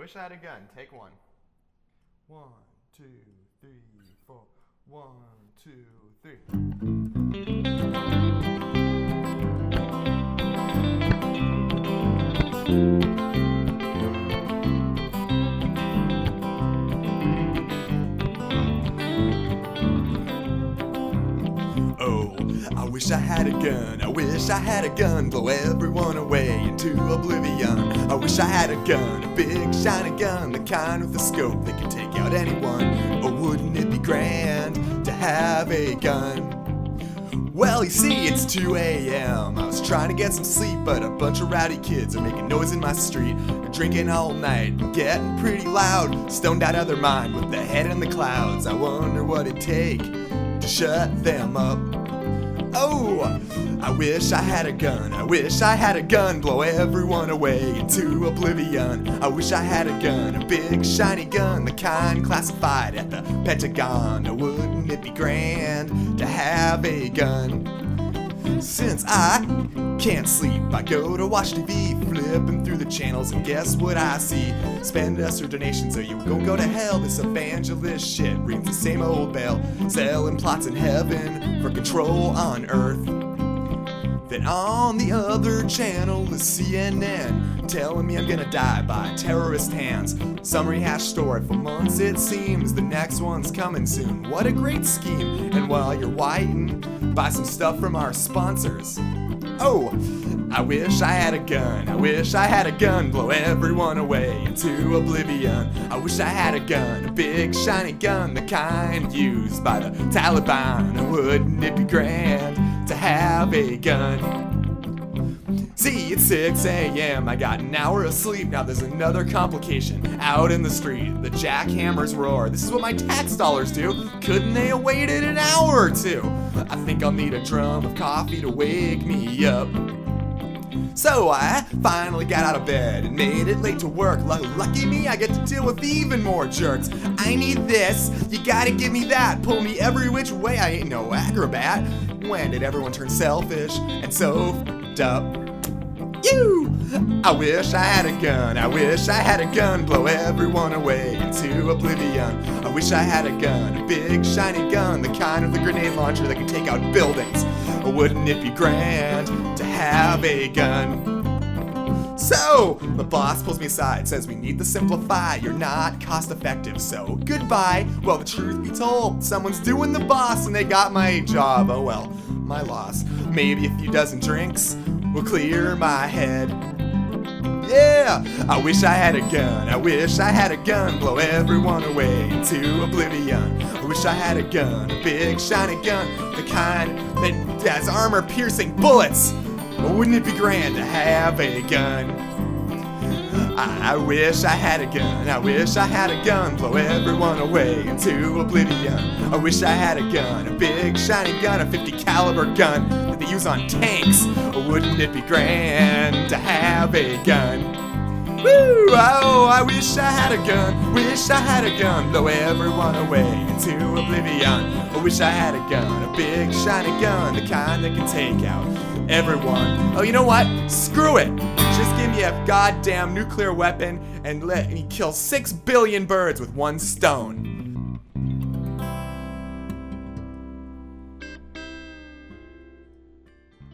wish I had a gun. Take one. 1, 2, 3, 4. 1, 2, 3. Oh, I wish I had a gun. I wish I had a gun. Blow everyone away into oblivion. I wish I had a gun, a big shiny gun, the kind with a scope that could take out anyone. Oh, wouldn't it be grand to have a gun? Well, you see, it's 2 a.m. I was trying to get some sleep, but a bunch of rowdy kids are making noise in my street. They're drinking all night, getting pretty loud, stoned out of their mind with their head in the clouds. I wonder what it'd take to shut them up. Oh, I wish I had a gun. I wish I had a gun. Blow everyone away into oblivion. I wish I had a gun, a big shiny gun, the kind classified at the Pentagon. Oh, wouldn't it be grand to have a gun? Since I can't sleep, I go to watch TV, flipping through the channels, and guess what I see? Spend us or donations or you gon' go to hell. This evangelist shit rings the same old bell, selling plots in heaven for control on earth. Then on the other channel is CNN, telling me I'm gonna die by terrorist hands. Some rehash story for months it seems, the next one's coming soon. What a great scheme. And while you're waiting, buy some stuff from our sponsors. Oh, I wish I had a gun. I wish I had a gun. Blow everyone away into oblivion. I wish I had a gun, a big shiny gun, the kind used by the Taliban. Wouldn't it be grand to have a gun? See, it's 6 a.m. I got an hour of sleep. Now there's another complication out in the street. The jackhammers roar. This is what my tax dollars do. Couldn't they have waited an hour or two? I think I'll need a drum of coffee to wake me up. So I finally got out of bed and made it late to work. Lucky me, I get to deal with even more jerks. I need this, you gotta give me that. Pull me every which way, I ain't no acrobat. When did everyone turn selfish and so f***ed up? You! I wish I had a gun. I wish I had a gun. Blow everyone away into oblivion. I wish I had a gun, a big shiny gun, the kind with a grenade launcher that can take out buildings. Wouldn't it be grand to have a gun? So, the boss pulls me aside, says we need to simplify. You're not cost effective, so goodbye. Well, the truth be told, someone's doing the boss and they got my job. Oh well, my loss. Maybe a few dozen drinks will clear my head. Yeah, I wish I had a gun. I wish I had a gun. Blow everyone away into oblivion. I wish I had a gun, a big shiny gun, the kind that has armor-piercing bullets. Wouldn't it be grand to have a gun? I wish I had a gun. I wish I had a gun. Blow everyone away into oblivion. I wish I had a gun, a big shiny gun, a 50 caliber gun that they use on tanks. Wouldn't it be grand to have a gun? Woo! Oh, I wish I had a gun. Wish I had a gun. Blow everyone away into oblivion. I wish I had a gun, a big shiny gun, the kind that can take out everyone. Oh, you know what? Screw it. Just give me a goddamn nuclear weapon and let me kill 6 billion birds with one stone.